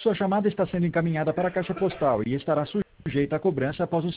Sua chamada está sendo encaminhada para a caixa postal e estará sujeita a cobrança após o